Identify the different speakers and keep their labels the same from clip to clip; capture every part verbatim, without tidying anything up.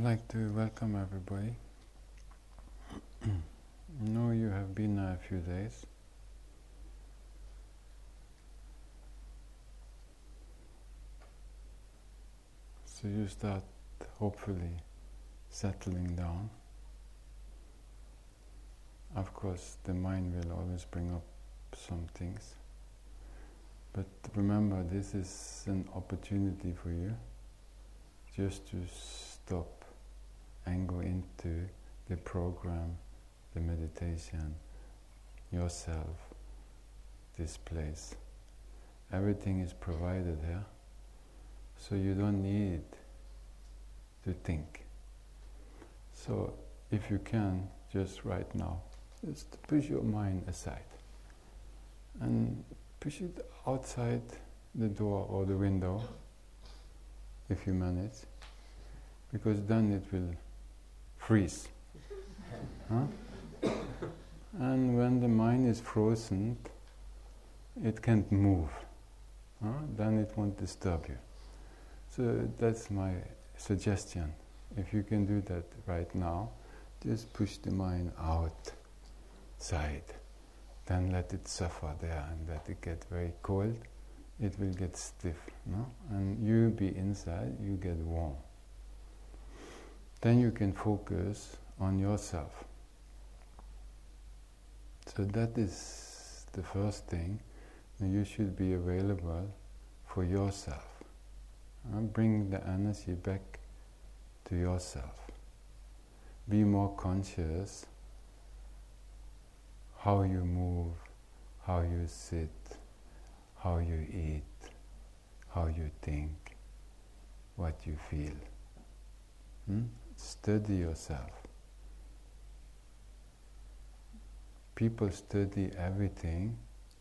Speaker 1: like to welcome everybody. I know you have been there a few days. So you start hopefully settling down. Of course, the mind will always bring up some things. But remember, this is an opportunity for you just to stop and go into the program, the meditation, yourself, this place. Everything is provided here, so you don't need to think. So if you can, just right now, just push your mind aside and push it outside the door or the window, if you manage, because then it will freeze. Huh? And when the mind is frozen, it can't move. Huh? Then it won't disturb you. So that's my suggestion. If you can do that right now, just push the mind outside. Then let it suffer there and let it get very cold. It will get stiff, no? And you be inside, you get warm. Then you can focus on yourself. So that is the first thing. You should be available for yourself. Uh, bring the energy back to yourself. Be more conscious how you move, how you sit, how you eat, how you think, what you feel. Hmm? Study yourself. People study everything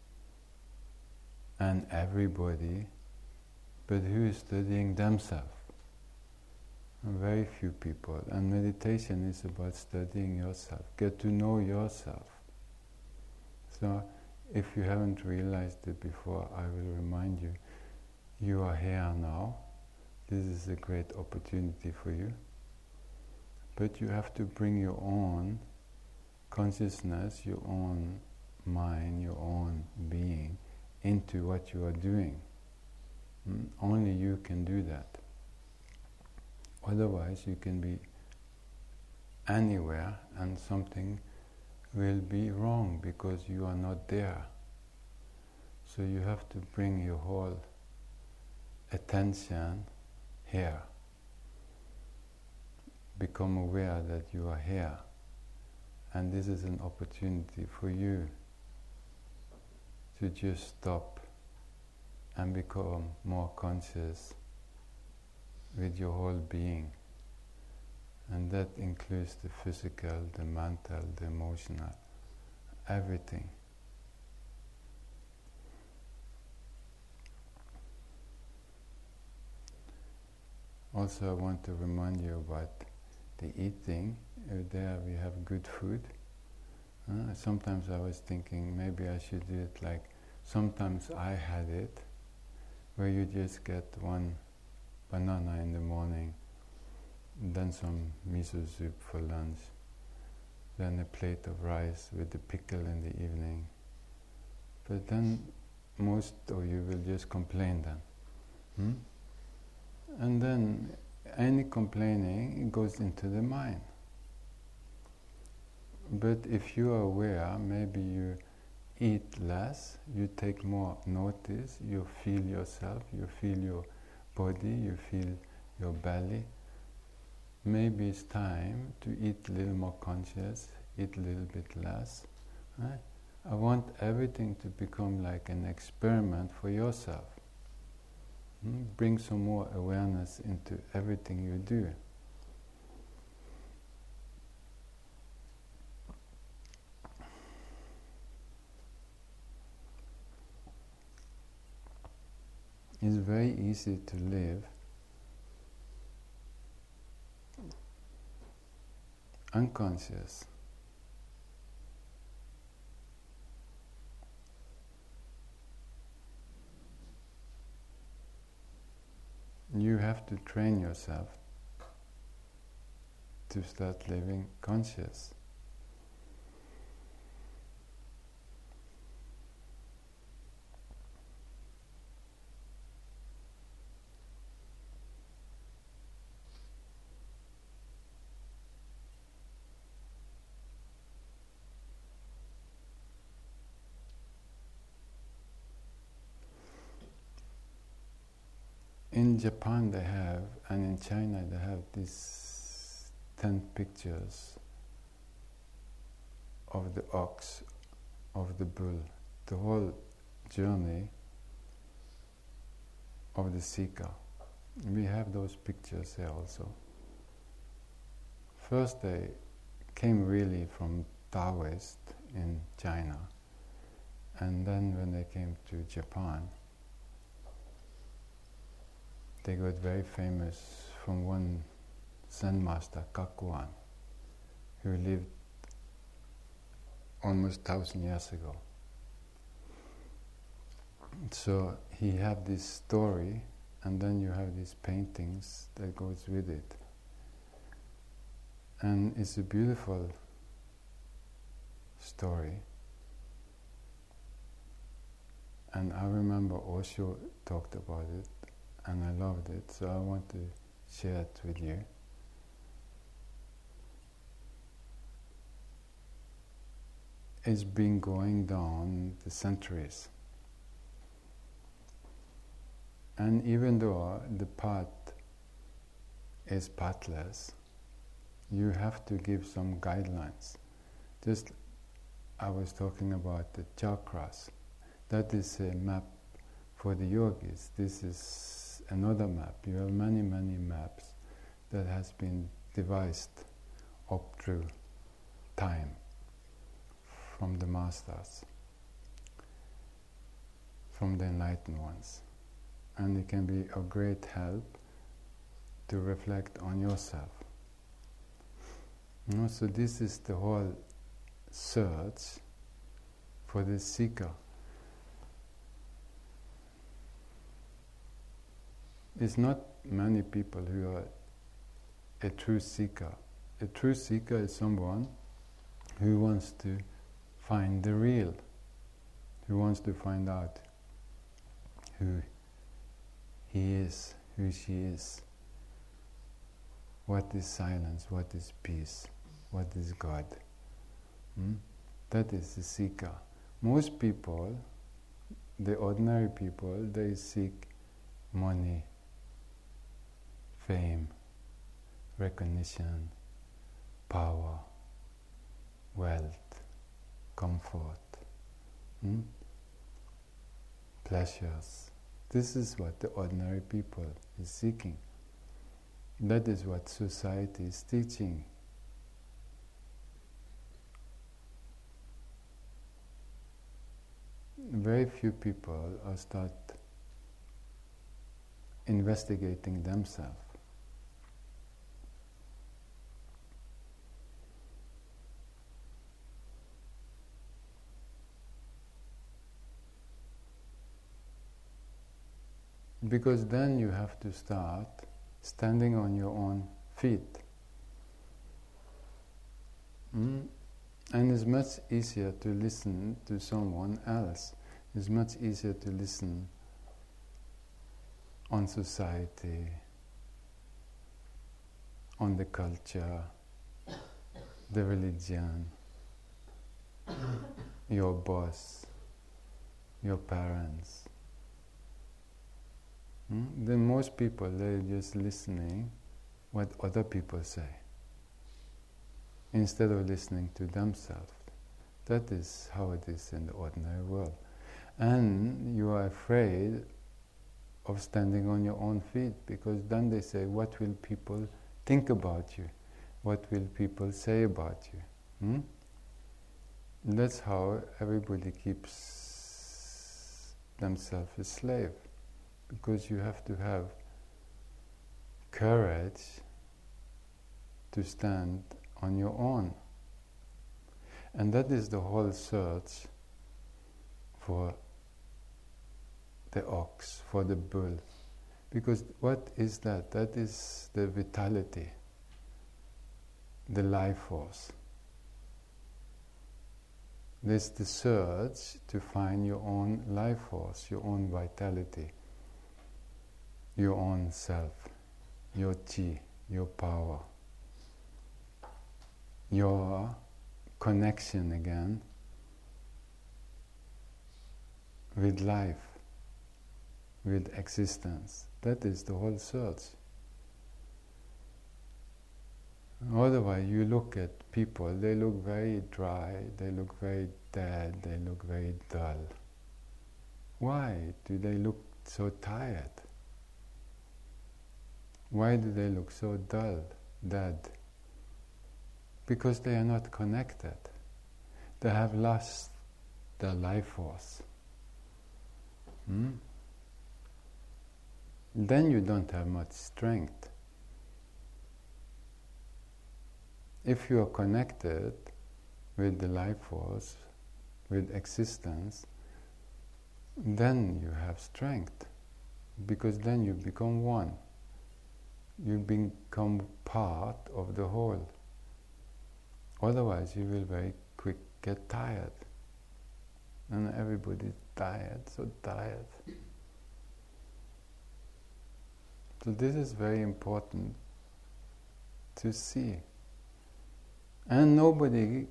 Speaker 1: and everybody, but who is studying themselves? Very few people. And meditation is about studying yourself. Get to know yourself. So, if you haven't realized it before, I will remind you, you are here now. This is a great opportunity for you. But you have to bring your own consciousness, your own mind, your own being into what you are doing. Mm? Only you can do that. Otherwise, you can be anywhere and something will be wrong because you are not there. So you have to bring your whole attention here. Become aware that you are here. And this is an opportunity for you to just stop and become more conscious with your whole being. And that includes the physical, the mental, the emotional, everything. Also, I want to remind you about the eating. Uh, there we have good food. Uh, sometimes I was thinking maybe I should do it like sometimes I had it, where you just get one banana in the morning, then some miso soup for lunch, then a plate of rice with the pickle in the evening. But then most of you will just complain then. Hmm? And then any complaining goes into the mind. But if you are aware, maybe you eat less, you take more notice, you feel yourself, you feel your body, you feel your belly. Maybe it's time to eat a little more conscious, eat a little bit less. Right? I want everything to become like an experiment for yourself. Hmm? Bring some more awareness into everything you do. It's very easy to live unconscious. You have to train yourself to start living conscious. In Japan they have, and in China they have these ten pictures of the ox, of the bull, the whole journey of the seeker. We have those pictures here also. First they came really from Taoist in China, and then when they came to Japan, they got very famous from one Zen master, Kakuan, who lived almost thousand years ago. So he had this story, and then you have these paintings that goes with it. And it's a beautiful story. And I remember Osho talked about it, and I loved it, so I want to share it with you. It's been going down the centuries. And even though the path is pathless, you have to give some guidelines. Just, I was talking about the chakras. That is a map for the yogis. This is another map. You have many, many maps that has been devised up through time from the masters, from the enlightened ones. And it can be of great help to reflect on yourself. You know, so this is the whole search for the seeker. It's not many people who are a true seeker. A true seeker is someone who wants to find the real, who wants to find out who he is, who she is, what is silence, what is peace, what is God. Hmm? That is the seeker. Most people, the ordinary people, they seek money, fame, recognition, power, wealth, comfort, hmm? pleasures. This is what the ordinary people is seeking. That is what society is teaching. Very few people are start investigating themselves. Because then you have to start standing on your own feet. Mm? And it's much easier to listen to someone else. It's much easier to listen on society, on the culture, the religion, your boss, your parents. Hmm? Then most people, they're just listening what other people say instead of listening to themselves. That is how it is in the ordinary world. And you are afraid of standing on your own feet, because then they say, what will people think about you? What will people say about you? Hmm? And that's how everybody keeps themselves a slave. Because you have to have courage to stand on your own. And that is the whole search for the ox, for the bull. Because what is that? That is the vitality. the life force. There's the search to find your own life force, your own vitality, your own self, your chi, your power, your connection again with life, with existence. That is the whole search. Otherwise, you look at people, they look very dry, they look very dead, they look very dull. Why do they look so tired? Why do they look so dull, dead? Because they are not connected. They have lost their life force. Hmm? Then you don't have much strength. If you are connected with the life force, with existence, then you have strength, because then you become one. You become part of the whole. Otherwise, you will very quick get tired. And everybody's tired, so tired. So this is very important to see. And nobody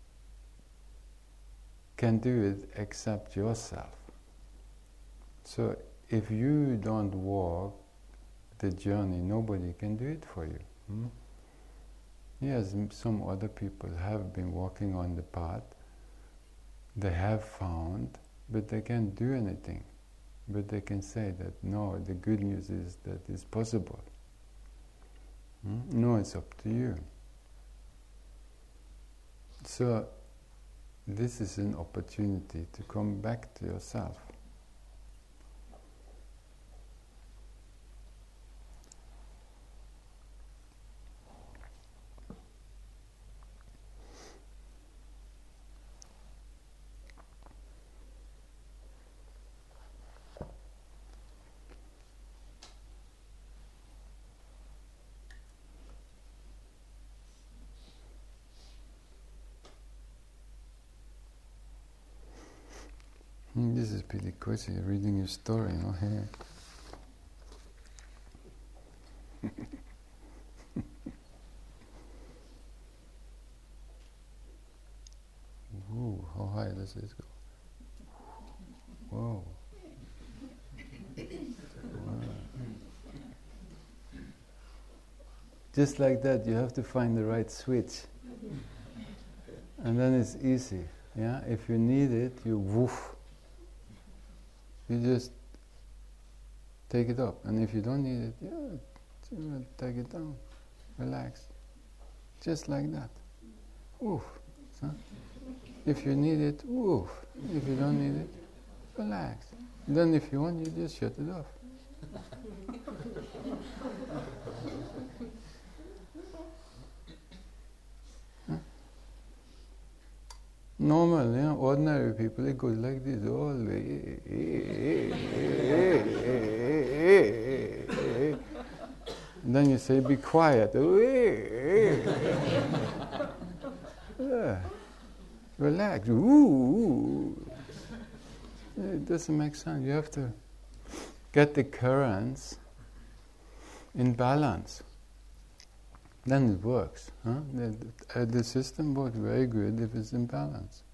Speaker 1: can do it except yourself. So if you don't walk the journey, nobody can do it for you. Hmm? Yes, some other people have been walking on the path, they have found, but they can't do anything. But they can say that, no, the good news is that it's possible. Hmm? No, it's up to you. So, this is an opportunity to come back to yourself. Mm, This is pretty crazy, reading your story, you know. Hey. Ooh, how high does this go? Whoa. Wow. Just like that, you have to find the right switch. And then it's easy. Yeah? If you need it, you woof. You just take it up. And if you don't need it, yeah, take it down. Relax. Just like that. Woof. Huh? If you need it, woof. If you don't need it, relax. Then if you want, you just shut it off. Huh? Normal, yeah, ordinary people, it goes like this all the way. Then you say, be quiet. Yeah. Relax. Ooh. It doesn't make sense. You have to get the currents in balance. Then it works. Huh? The, uh, the system works very good if it's in balance.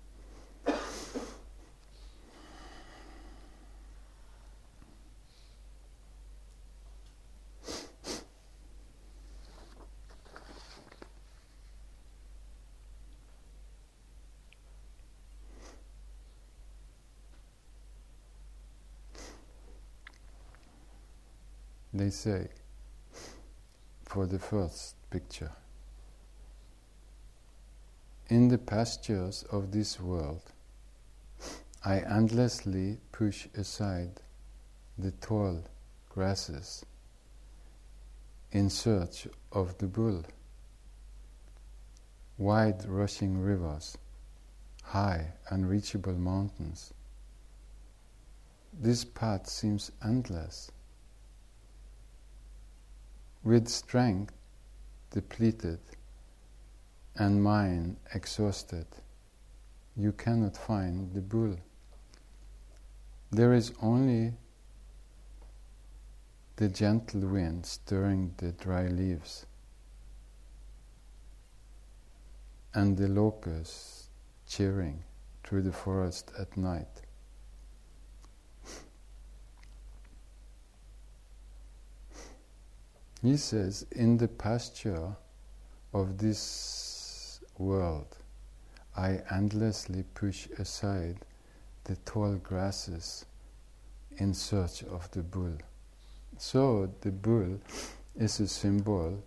Speaker 1: They say, for the first picture, in the pastures of this world, I endlessly push aside the tall grasses in search of the bull, wide rushing rivers, high unreachable mountains. This path seems endless. With strength depleted, and mind exhausted, you cannot find the bull. There is only the gentle wind stirring the dry leaves and the locusts cheering through the forest at night. He says, in the pasture of this world, I endlessly push aside the tall grasses in search of the bull. So the bull is a symbol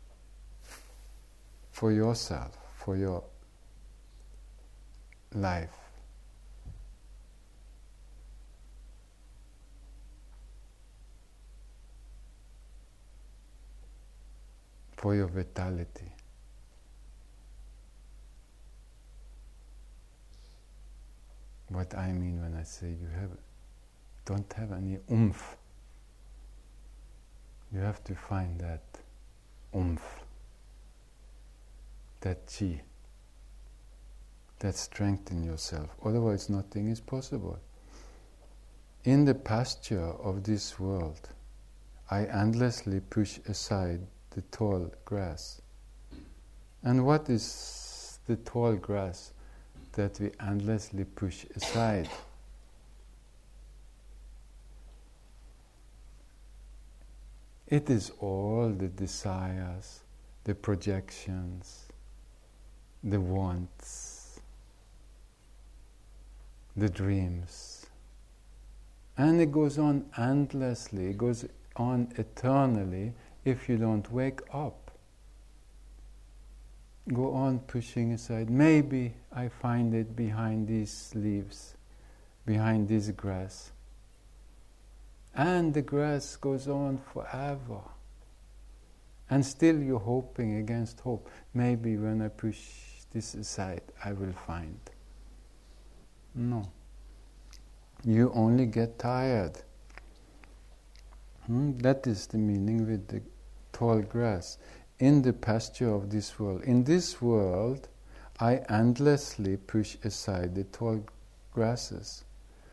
Speaker 1: for yourself, for your life. For your vitality. What I mean when I say you have, don't have any oomph. You have to find that oomph, that chi, that strength in yourself. Otherwise nothing is possible. In the pasture of this world, I endlessly push aside the tall grass. And what is the tall grass that we endlessly push aside? It is all the desires, the projections, the wants, the dreams. And it goes on endlessly, it goes on eternally if you don't wake up. Go on pushing aside. Maybe I find it behind these leaves, behind this grass. And the grass goes on forever. And still you're hoping against hope. Maybe when I push this aside, I will find. No. You only get tired. Hmm? That is the meaning with the tall grass. In the pasture of this world. In this world, I endlessly push aside the tall grasses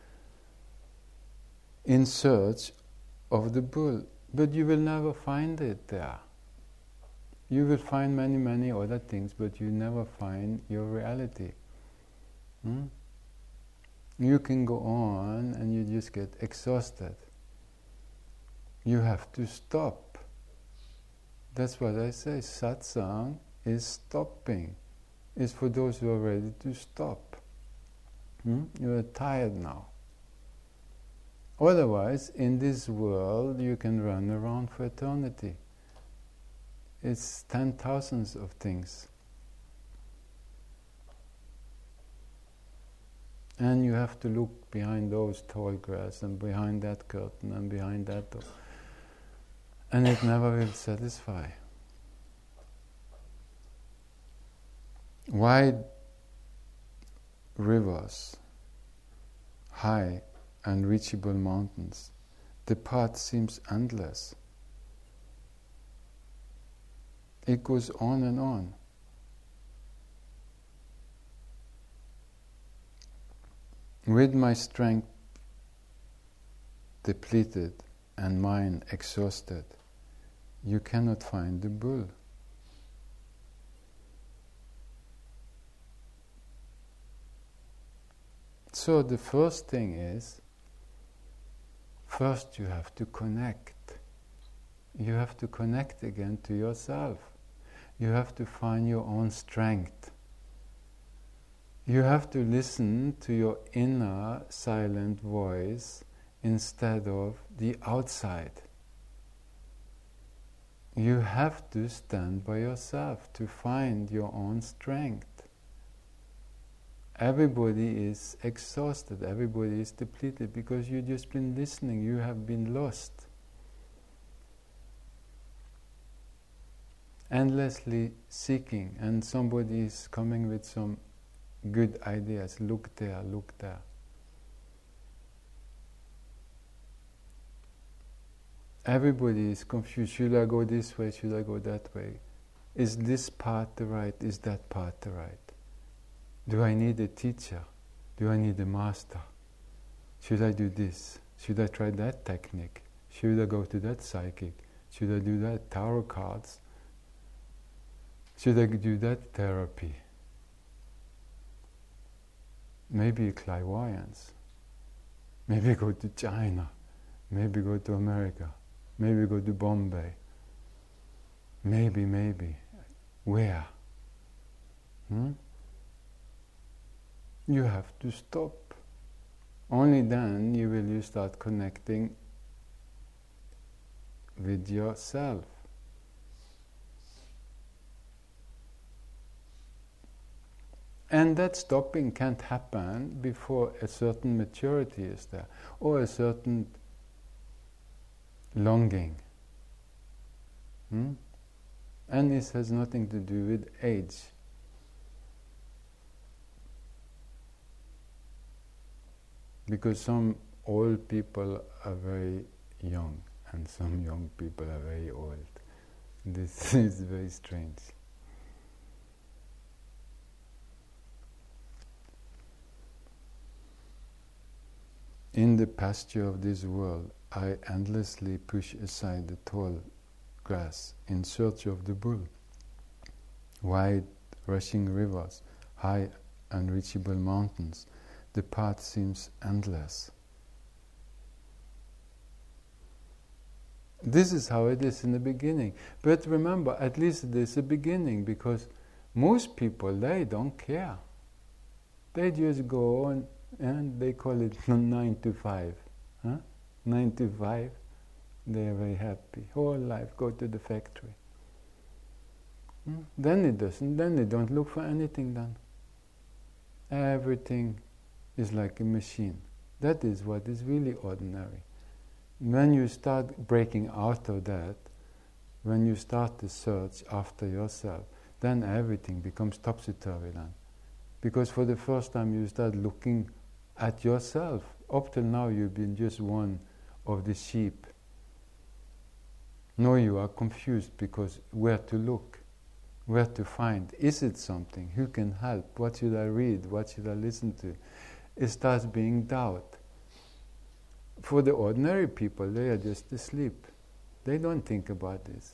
Speaker 1: in search of the bull. But you will never find it there. You will find many, many other things, but you never find your reality. Hmm? You can go on and you just get exhausted. You have to stop. That's what I say. Satsang is stopping. It's for those who are ready to stop. Hmm? You are tired now. Otherwise, in this world, you can run around for eternity. It's ten thousands of things. And you have to look behind those tall grass and behind that curtain and behind that door. And it never will satisfy. Wide rivers, high unreachable mountains, the path seems endless. It goes on and on. With my strength depleted and mind exhausted, you cannot find the bull. So the first thing is, first you have to connect. You have to connect again to yourself. You have to find your own strength. You have to listen to your inner silent voice instead of the outside. You have to stand by yourself to find your own strength. Everybody is exhausted, everybody is depleted because you've just been listening, you have been lost. Endlessly seeking, and somebody is coming with some good ideas. Look there, look there. Everybody is confused. Should I go this way? Should I go that way? Is this path the right? Is that path the right? Do I need a teacher? Do I need a master? Should I do this? Should I try that technique? Should I go to that psychic? Should I do that tarot cards? Should I do that therapy? Maybe clairvoyance. Maybe go to China. Maybe go to America. Maybe go to Bombay. Maybe, maybe. Where? Hmm? You have to stop. Only then you will you start connecting with yourself. And that stopping can't happen before a certain maturity is there, or a certain longing. Hmm? And this has nothing to do with age. Because some old people are very young, and some young people are very old. This is very strange. In the pasture of this world, I endlessly push aside the tall grass in search of the bull. Wide rushing rivers, high unreachable mountains, the path seems endless. This is how it is in the beginning. But remember, at least there's a beginning, because most people, they don't care. They just go on, and they call it nine to five. Huh? Nine to five, they are very happy. Whole life, go to the factory. Hmm? Then it doesn't, then they don't look for anything done. Everything is like a machine. That is what is really ordinary. When you start breaking out of that, when you start the search after yourself, then everything becomes topsy-turvy then. Because for the first time you start looking at yourself. Up till now you've been just one of the sheep. Now you are confused because where to look, where to find. Is it something? Who can help? What should I read? What should I listen to? It starts being doubt. For the ordinary people, they are just asleep. They don't think about this.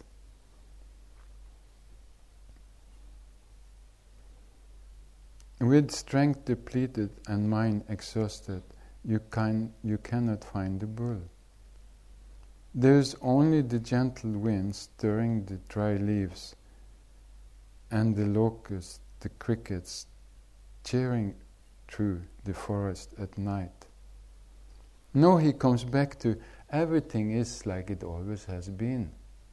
Speaker 1: With strength depleted and mind exhausted, you can you cannot find the bull. There is only the gentle wind stirring the dry leaves, and the locusts, the crickets, cheering through the forest at night. No, he comes back to everything is like it always has been.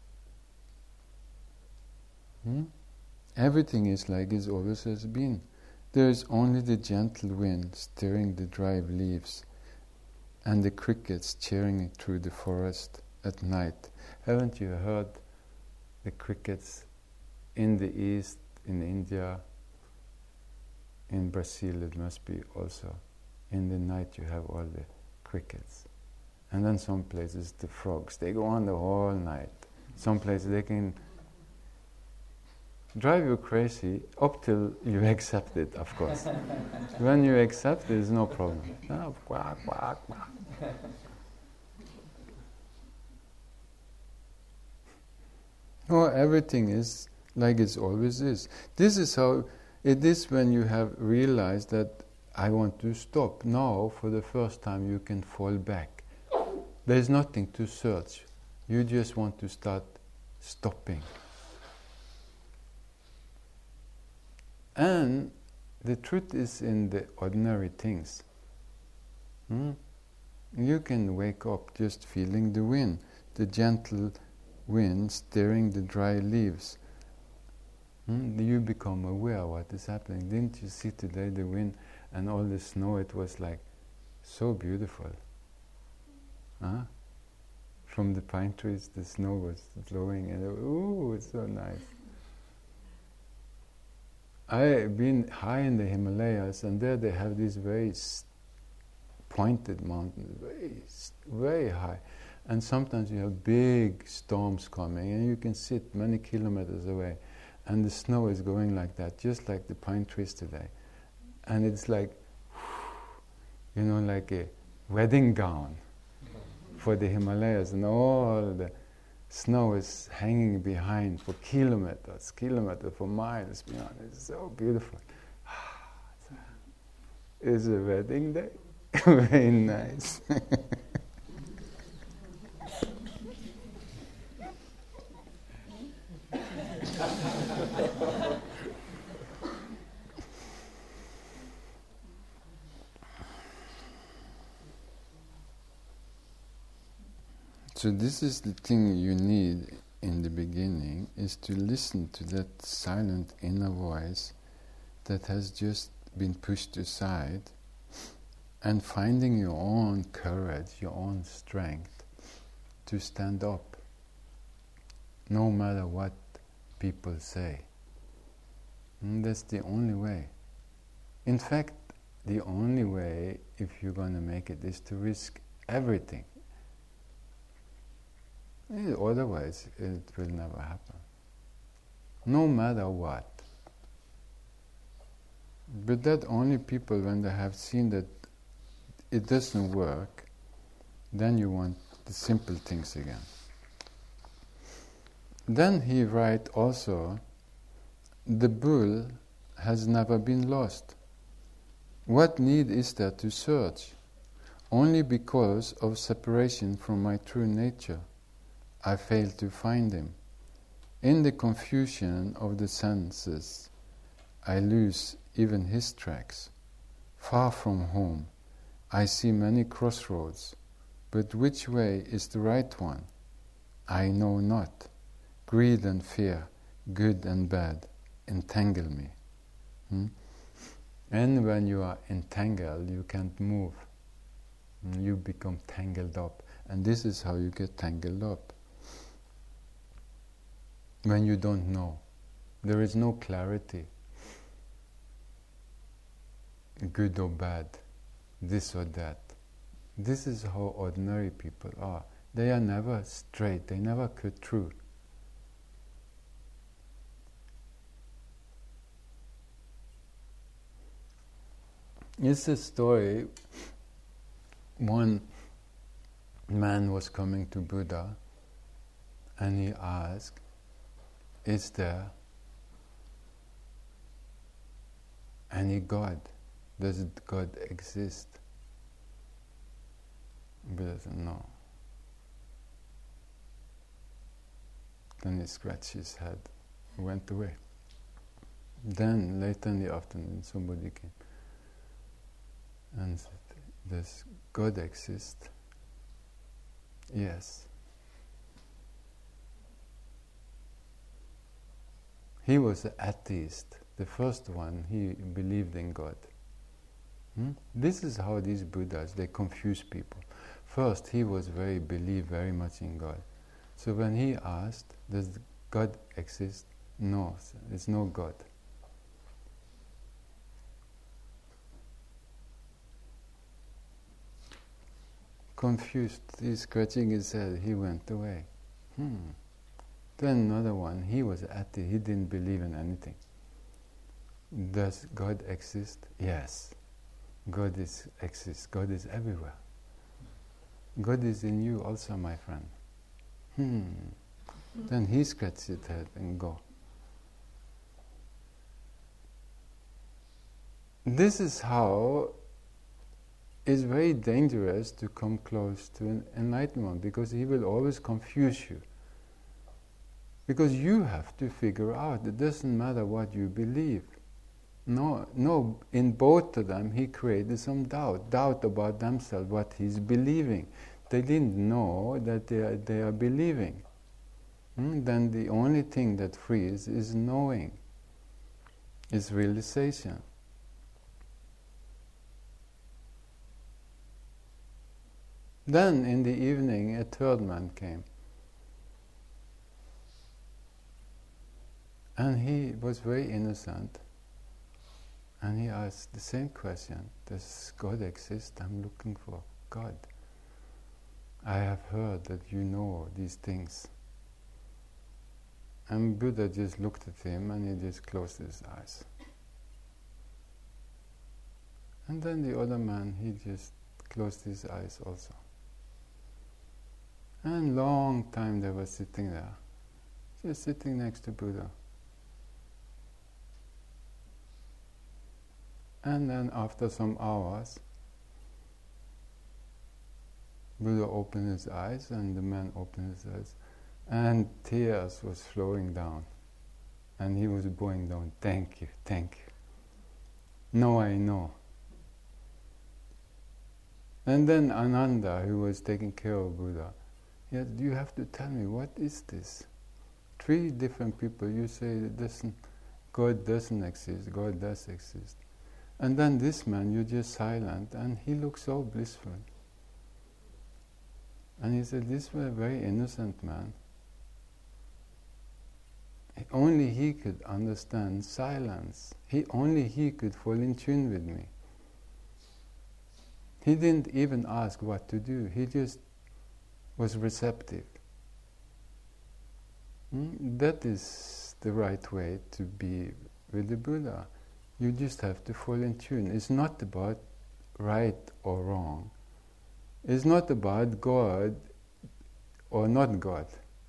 Speaker 1: Hmm? Everything is like it always has been. There is only the gentle wind stirring the dry leaves, and the crickets cheering through the forest at night. Haven't you heard the crickets in the east, in India, in Brazil it must be also. In the night you have all the crickets. And then some places the frogs, they go on the whole night. Some places they can drive you crazy up till you accept it, of course. When you accept it, there's no problem. Oh, quack, quack, quack. Oh, everything is like it always is. This is how it is when you have realized that I want to stop. Now, for the first time, you can fall back. There is nothing to search. You just want to start stopping. And the truth is in the ordinary things. Hmm? You can wake up just feeling the wind, the gentle wind stirring the dry leaves. Hmm? You become aware of what is happening. Didn't you see today the wind and all the snow? It was like so beautiful. Huh? From the pine trees, the snow was blowing, and it, ooh, it's so nice. I've been high in the Himalayas, and there they have these very pointed mountains, very, very high. And sometimes you have big storms coming, and you can sit many kilometers away. and the snow is going like that, just like the pine trees today. And it's like, you know, like a wedding gown for the Himalayas, and all the snow is hanging behind for kilometers, kilometers, for miles beyond. It's so beautiful. It's a wedding day. Very nice. So this is the thing you need in the beginning, is to listen to that silent inner voice that has just been pushed aside, and finding your own courage, your own strength to stand up, no matter what people say. And that's the only way. In fact, the only way, if you're going to make it, is to risk everything. Otherwise, it will never happen. No matter what. But that only people, when they have seen that it doesn't work, then you want the simple things again. Then he writes also, the bull has never been lost. What need is there to search? Only because of separation from my true nature, I fail to find him. In the confusion of the senses, I lose even his tracks. Far from home, I see many crossroads, but which way is the right one? I know not. Greed and fear, good and bad, entangle me. Hmm? And when you are entangled, you can't move. You become tangled up. And this is how you get tangled up. When you don't know. There is no clarity. Good or bad, this or that. This is how ordinary people are. They are never straight, they never cut through. It's a story. One man was coming to Buddha and he asked, is there any God? Does God exist? Buddha said, no. Then he scratched his head and went away. Then, later in the afternoon, somebody came and said, does God exist? Yes. He was an atheist. The first one, he believed in God. Hmm? This is how these Buddhas, they confuse people. First, he was very, believed very much in God. So when he asked, does God exist? No, there's no God. Confused, he's scratching his head, he went away. Hmm. Then another one, he was atheist, he didn't believe in anything. Does God exist? Yes. God is exists. God is everywhere. God is in you also, my friend. Hmm. Then he scratched his head and go. This is how it's very dangerous to come close to an enlightenment, because he will always confuse you. Because you have to figure out, it doesn't matter what you believe. No, no, in both of them he created some doubt, doubt about themselves, what he's believing. They didn't know that they are, they are believing. Hmm? Then the only thing that frees is knowing, is realization. Then in the evening a third man came. And he was very innocent. And he asked the same question, does God exist? I'm looking for God. I have heard that you know these things. And Buddha just looked at him and he just closed his eyes. And then the other man, he just closed his eyes also. And long time they were sitting there, just sitting next to Buddha. And then after some hours, Buddha opened his eyes and the man opened his eyes, and tears was flowing down. And he was bowing down, thank you, thank you. No, I know. And then Ananda, who was taking care of Buddha, he said, you have to tell me, what is this? Three different people, you say it doesn't, God doesn't exist, God does exist. And then this man, you're just silent, and he looks so blissful. And he said, this was a very innocent man. Only he could understand silence. He only he could fall in tune with me. He didn't even ask what to do. He just was receptive. Hmm? That is the right way to be with the Buddha. You just have to fall in tune. It's not about right or wrong. It's not about God or not God.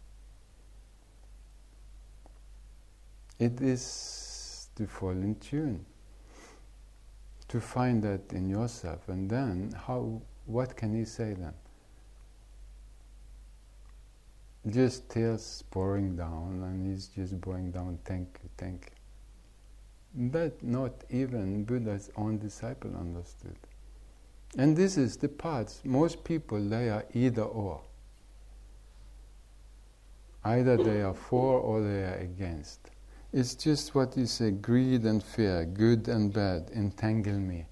Speaker 1: It is to fall in tune, to find that in yourself, and then how? What can he say then? Just tears pouring down, and he's just pouring down, thank you, thank you. That not even Buddha's own disciple understood. And this is the parts. Most people, they are either or. Either they are for or they are against. It's just what you say, greed and fear, good and bad, entangle me.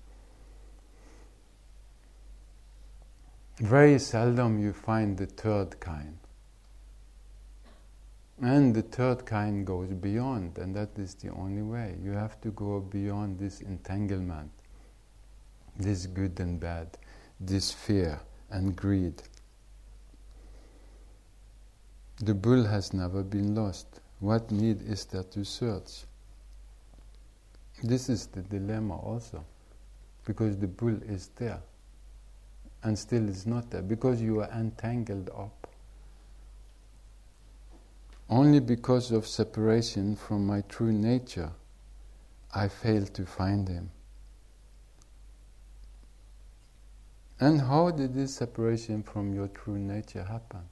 Speaker 1: Very seldom you find the third kind. And the third kind goes beyond, and that is the only way. You have to go beyond this entanglement, this good and bad, this fear and greed. The bull has never been lost. What need is there to search? This is the dilemma also, because the bull is there and still is not there, because you are entangled up. Only because of separation from my true nature, I fail to find him. And how did this separation from your true nature happen?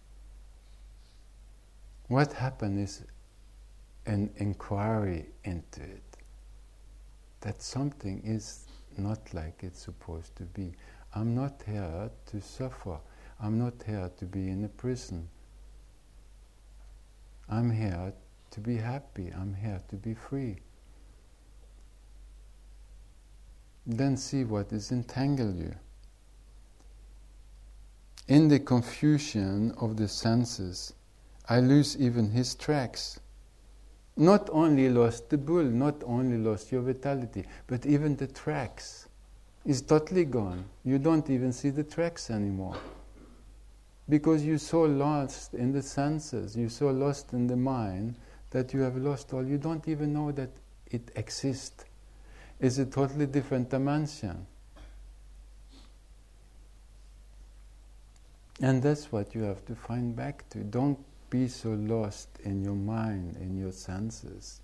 Speaker 1: What happened is an inquiry into it, that something is not like it's supposed to be. I'm not here to suffer. I'm not here to be in a prison. I'm here to be happy. I'm here to be free. Then see what is entangled you. In the confusion of the senses, I lose even his tracks. Not only lost the bull, not only lost your vitality, but even the tracks is totally gone. You don't even see the tracks anymore. Because you're so lost in the senses, you're so lost in the mind, that you have lost all. You don't even know that it exists. It's a totally different dimension. And that's what you have to find back to. Don't be so lost in your mind, in your senses.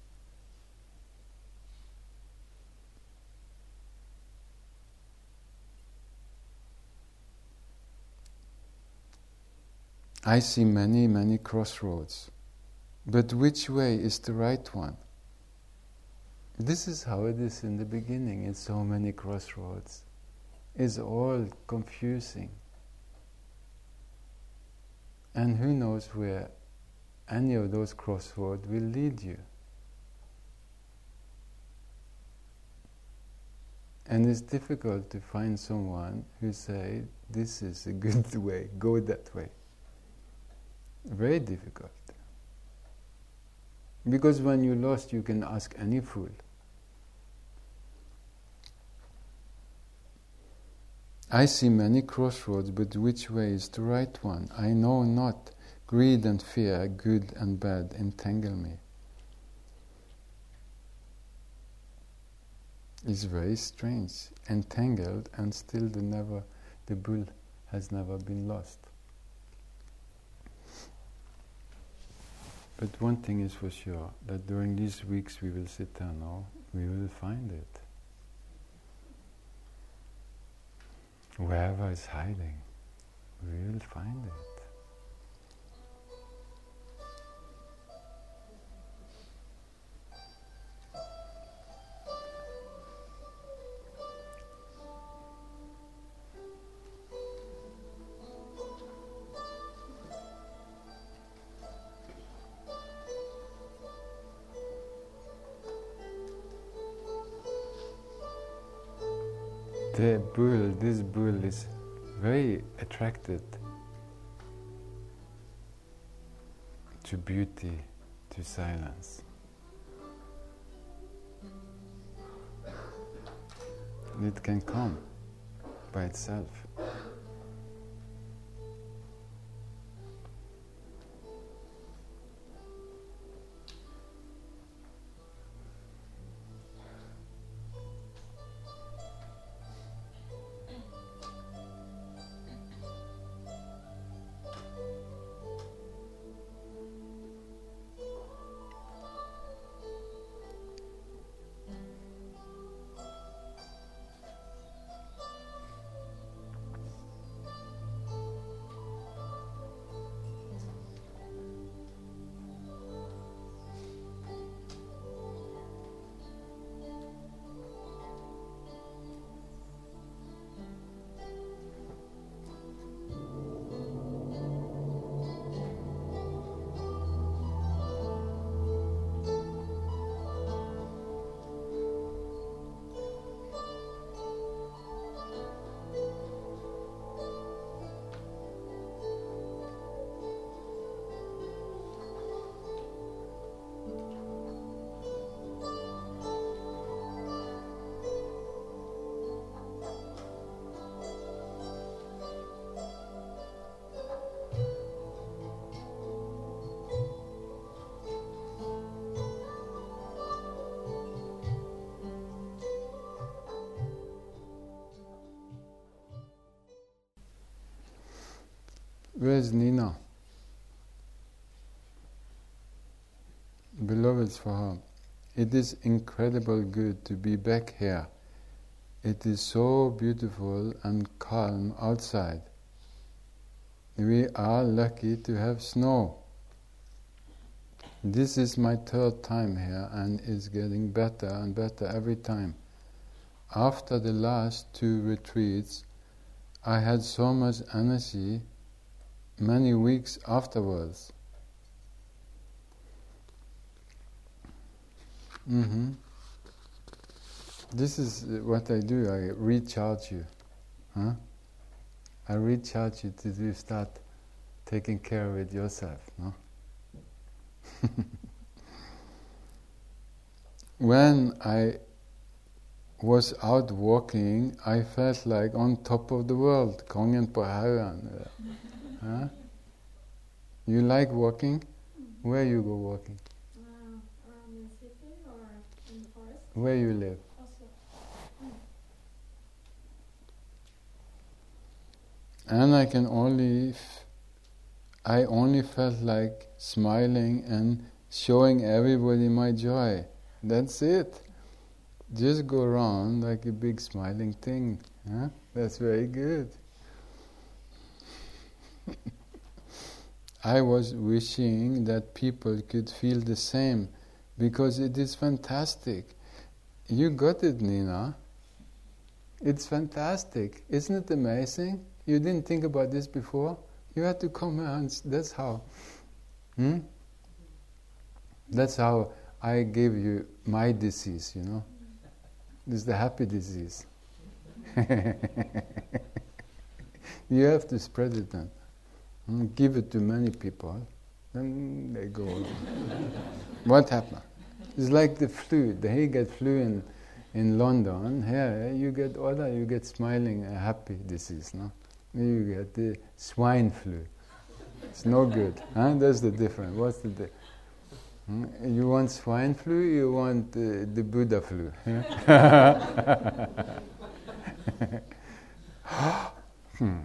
Speaker 1: I see many, many crossroads, but which way is the right one? This is how it is in the beginning. It's so many crossroads. It's all confusing. And who knows where any of those crossroads will lead you. And it's difficult to find someone who say, this is a good way, go that way. Very difficult. Because when you're lost, you can ask any fool. I see many crossroads, but which way is the right one? I know not. greed and fear, good and bad, entangle me. It's very strange, entangled, and still the never, the bull has never been lost. But one thing is for sure, that during these weeks we will sit there now, we will find it. Wherever it's hiding, we will find it. The bull, this bull is very attracted to beauty, to silence. It can come by itself. Where's Nina? Beloveds for her, it is incredible good to be back here. It is so beautiful and calm outside. We are lucky to have snow. This is my third time here and is getting better and better every time. After the last two retreats, I had so much energy many weeks afterwards. Mm-hmm. This is what I do. I recharge you. Huh? I recharge you to do, start taking care of it yourself. No? When I was out walking, I felt like on top of the world, kongen på haugen. Huh? You like walking? Where you go walking?
Speaker 2: Uh, around the city or in the forest?
Speaker 1: Where you live?
Speaker 2: Oslo. Mm.
Speaker 1: And I can only, f- I only felt like smiling and showing everybody my joy. That's it. Just go around like a big smiling thing. Huh? That's very good. I was wishing that people could feel the same, because it is fantastic. You got it, Nina. It's fantastic. Isn't it amazing? You didn't think about this before? You had to come here and that's how. Hmm? That's how I gave you my disease, you know. This is the happy disease. You have to spread it then. Give it to many people, then they go. What happened? It's like the flu. They get flu in, in London. Here you get other, you get smiling, a happy disease. No, you get the swine flu. It's no good. Huh? That's the difference. What's the difference? Hmm? You want swine flu, you want uh, the Buddha flu. hmm.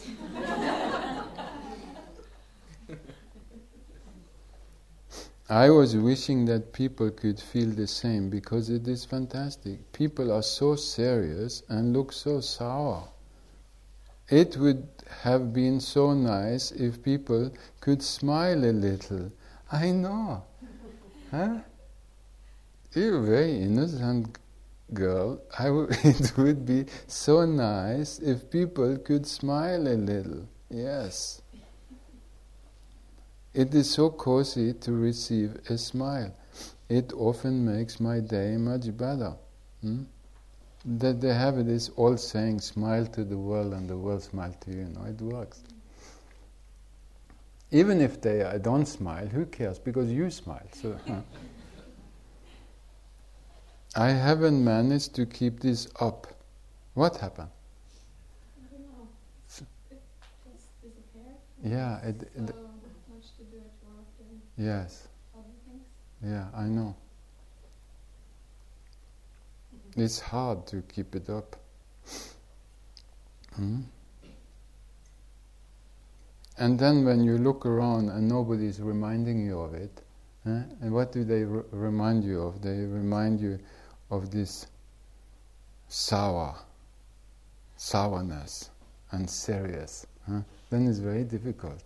Speaker 1: I was wishing that people could feel the same, because it is fantastic. People are so serious and look so sour. It would have been so nice if people could smile a little. I know. Huh? You're a very innocent girl. I w- it would be so nice if people could smile a little. Yes. It is so cozy to receive a smile. It often makes my day much better. Hmm? That they have this old saying, smile to the world and the world smile to you. No, it works. Even if they uh, don't smile, who cares? Because you smile. So, huh? I haven't managed to keep this up. What happened?
Speaker 2: I don't know. It just disappeared.
Speaker 1: Yeah, it,
Speaker 2: So
Speaker 1: it,
Speaker 2: much to do at work and
Speaker 1: yes.
Speaker 2: other things.
Speaker 1: Yeah, I know. It's hard to keep it up. Hmm? And then when you look around and nobody's reminding you of it, eh? And what do they r- remind you of? They remind you of this sour, sourness and serious. Huh? Then it's very difficult.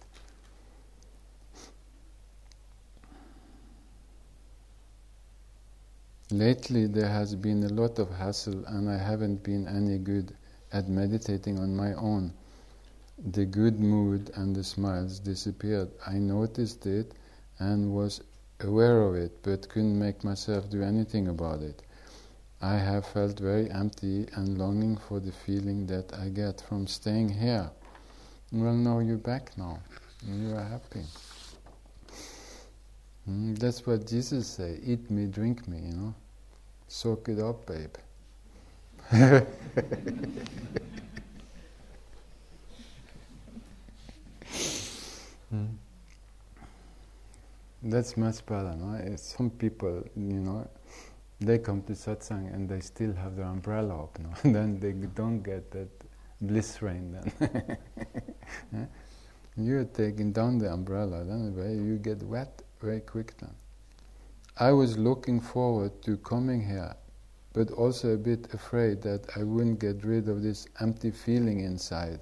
Speaker 1: Lately there has been a lot of hassle and I haven't been any good at meditating on my own. The good mood and the smiles disappeared. I noticed it and was aware of it, but couldn't make myself do anything about it. I have felt very empty and longing for the feeling that I get from staying here. Well, now you're back now. And you are happy. Mm, that's what Jesus said. Eat me, drink me, you know. Soak it up, babe. mm. That's much better, no? It's some people, you know, they come to satsang and they still have their umbrella up, no? And then they don't get that bliss rain then. Yeah? You're taking down the umbrella, then you get wet very quick then. I was looking forward to coming here, but also a bit afraid that I wouldn't get rid of this empty feeling inside.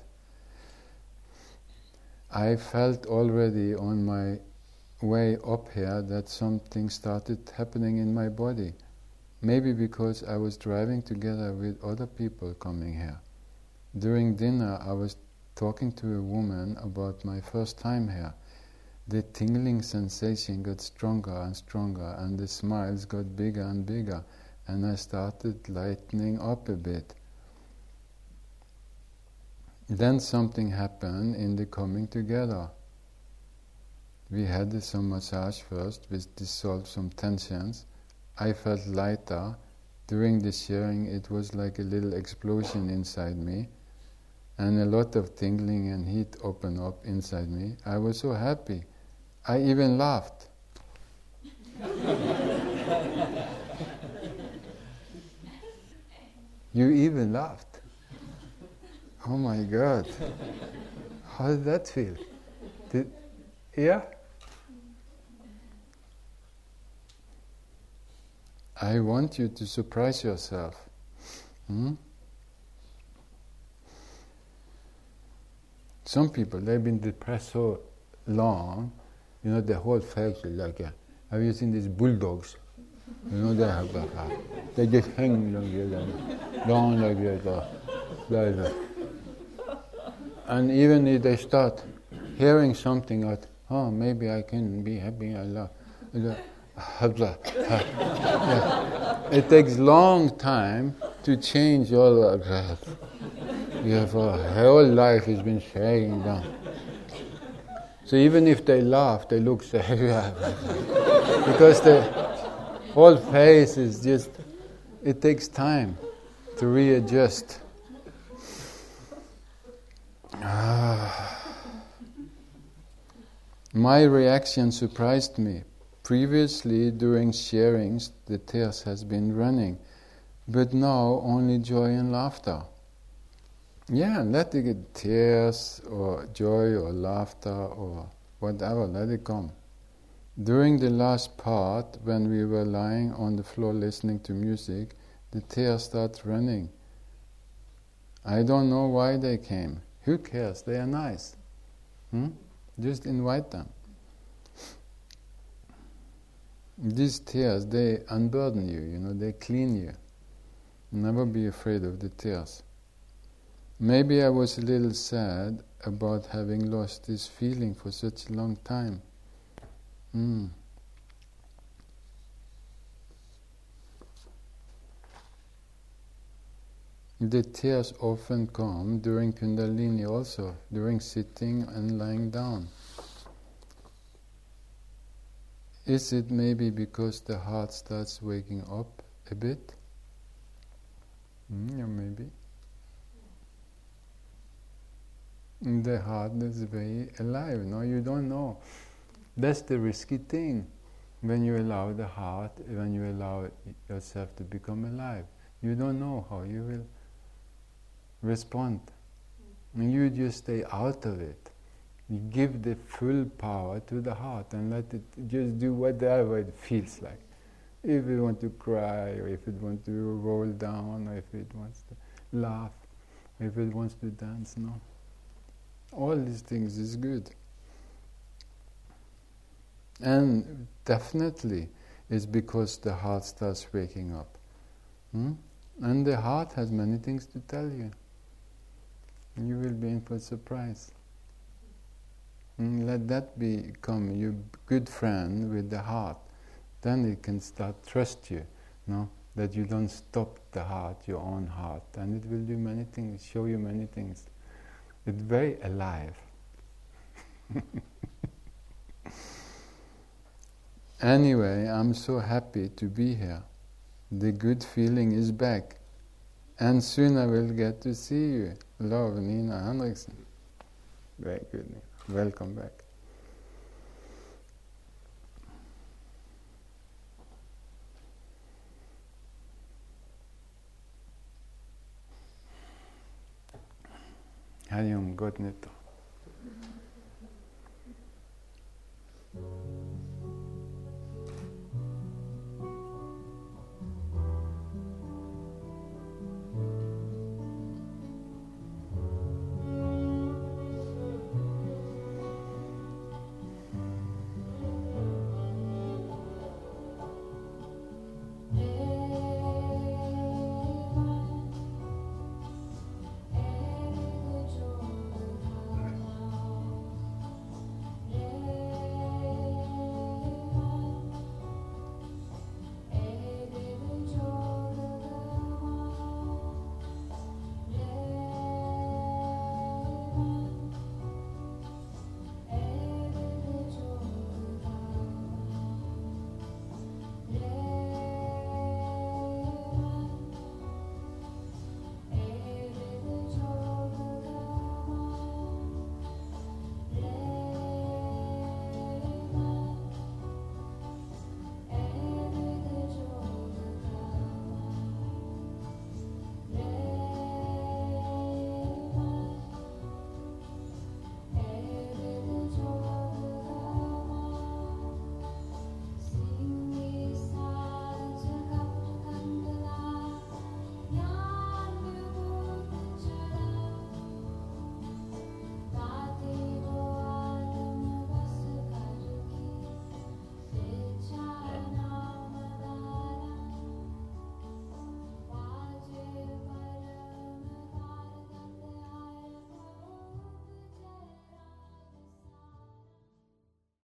Speaker 1: I felt already on my way up here that something started happening in my body. Maybe because I was driving together with other people coming here. During dinner I was talking to a woman about my first time here. The tingling sensation got stronger and stronger and the smiles got bigger and bigger and I started lightening up a bit. Then something happened in the coming together. We had some massage first, which dissolved some tensions. I felt lighter. During the sharing it was like a little explosion inside me and a lot of tingling and heat opened up inside me. I was so happy. I even laughed. You even laughed? Oh my God. How did that feel? Did, yeah? I want you to surprise yourself. Hmm? Some people, they've been depressed so long, you know, their whole face is like a, have you seen these bulldogs? You know, they have like a, they just hang like that, down like that, like that. And even if they start hearing something that, oh, maybe I can be happy, I love, yeah. It takes long time to change all of that. Your whole life has been shaking down. So even if they laugh, they look sad. Because the whole face is just, it takes time to readjust. Ah. My reaction surprised me. Previously, during sharings, the tears has been running, but now only joy and laughter. Yeah, let it get tears or joy or laughter or whatever, let it come. During the last part, when we were lying on the floor listening to music, the tears start running. I don't know why they came. Who cares? They are nice. Hmm? Just invite them. These tears, they unburden you, you know, they clean you. Never be afraid of the tears. Maybe I was a little sad about having lost this feeling for such a long time. Mm. The tears often come during Kundalini also, during sitting and lying down. Is it maybe because the heart starts waking up a bit? Mm, yeah, maybe. The heart is very alive, no? You don't know. That's the risky thing. When you allow the heart, when you allow yourself to become alive, you don't know how you will respond. And you just stay out of it. You give the full power to the heart and let it just do whatever it feels like. If it wants to cry, or if it wants to roll down, or if it wants to laugh, or if it wants to dance, no. All these things is good. And definitely it's because the heart starts waking up. Hmm? And the heart has many things to tell you. You will be in for a surprise. And let that become your good friend with the heart. Then it can start trust you, no? That you don't stop the heart, your own heart, and it will do many things, show you many things. It's very alive. Anyway, I'm so happy to be here. The good feeling is back, and soon I will get to see you. Love, Nina Henriksen. Very good, Nina. Welcome back. Hariom, godt nyttår.